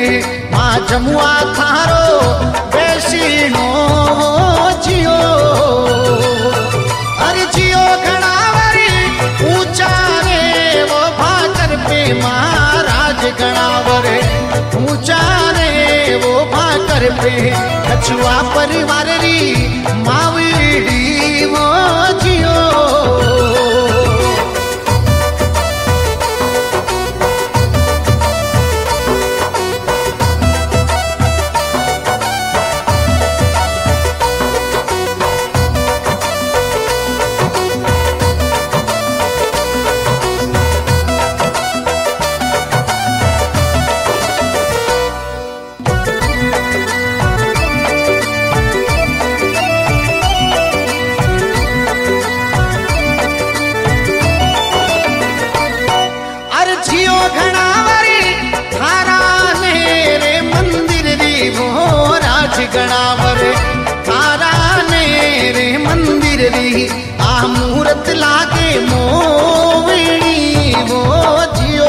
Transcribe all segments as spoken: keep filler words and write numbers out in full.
मां जमुआ थारो बेसीनो जियो। अरे जियो घणावरी ऊंचा रे वो भाकर पे महाराज घणावरे ऊंचा रे वो भाकर पे कछुआ परिवार री मावड़ी वो जियो। घणावरे थारा ने रे मंदिर री आ मूरत लागे मोवड़ी वो जियो।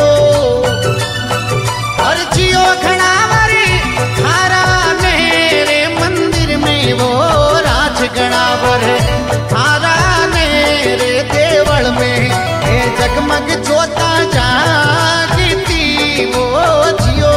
और जियो घणावरे थारा ने रे मंदिर में वो राज घणावरे थारा ने रे देवल में ए जगमग जोता जागती वो जियो।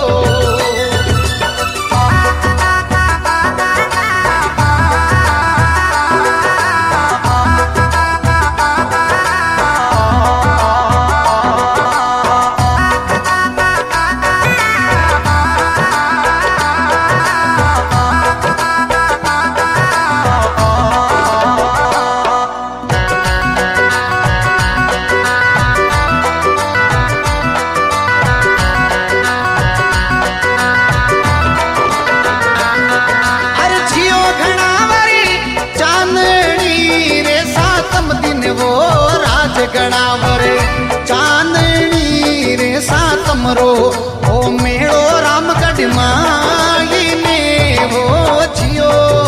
घणावरे चांदनी रे सातम रो ओ मेड़ो रामगढ़ माई में वो जियो।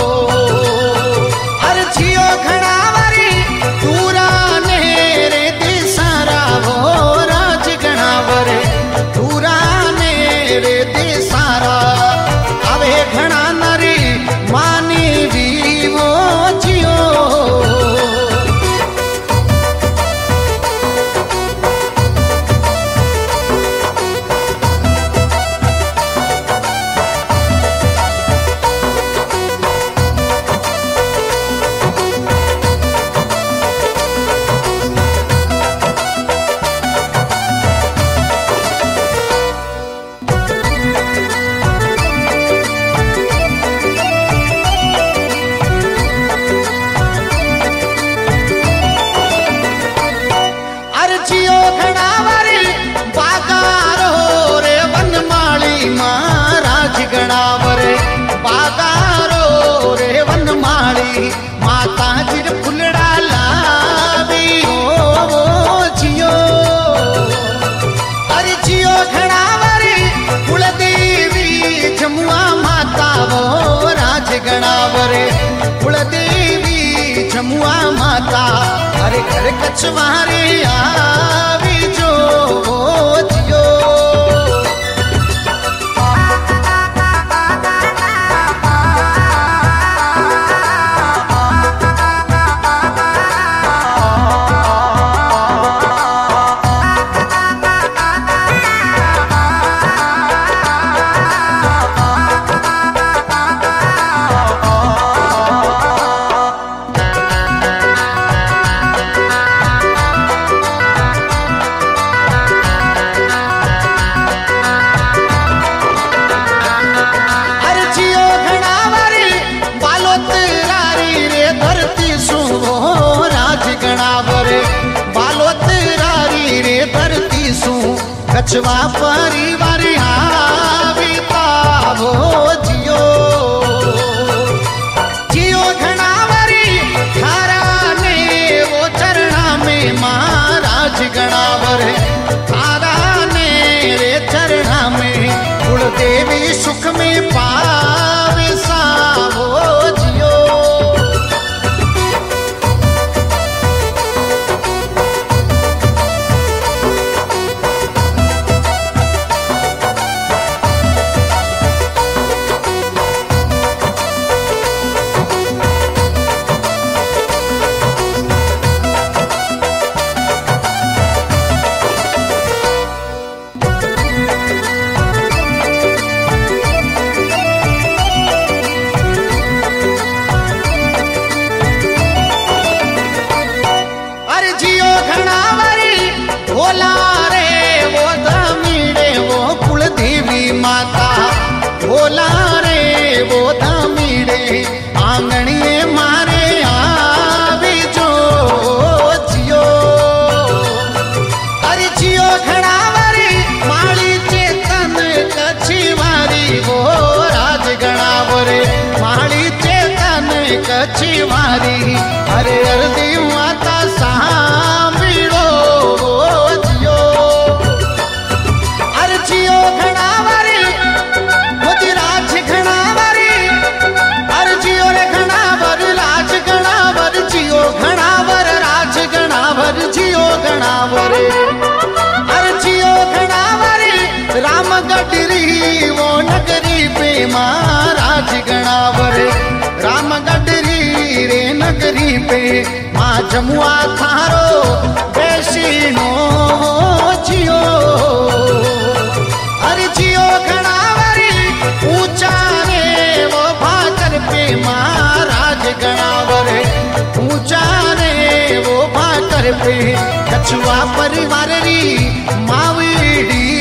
हर जियो घणावरी पूरा ने रे देसारा वो राज घणावरे पूरा ने रे देसारा अवे घणा नरी मानी भी वो जियो। घणावरे बागारो रे वनमाली माता जिर फुलड़ा लावी ओ जियो। अरे जियो घणावरे कुलदेवी जमुआ माता वो राज घणावरे कुलदेवी जमुआ माता अरे घर कछवारे आवी जो ओ जियो। कछवा परिवार आविता वो जियो। जियो घणावरी थारा ने वो चरणा में महाराज घणावरे थारा ने रे चरणा में कुलदेवी सुख में पावे सा वो जियो। घनावरी भोला रे वो धामीड़े वो कुल देवी माता भोला रे वो धामीड़े आंगणिए मारे आवी जो जियो अरे जियो घनावरी माली चेतन कच्छी वारी वो राज गणावरे माली चेतन कच्छी वारी अरे अर्दी माता सांभळो जियो अरे जियो घनावरी खुद राज घनावरी अरे जियो रे घनावर राज गणावर जियो घनावर राज गणावर जियो घनावर अरे जियो घनावरी राम गडरी वो नगरी पे महाराज गणावर राम गडरी रे नगरी पे माँ जमुआ थारो बेसीनो जियो अरे जियो घनावरी ऊंचा रे वो भाकर पे महाराज गणावर ऊंचा रे वो भाकर पे कछुआ परिवार री मावड़ी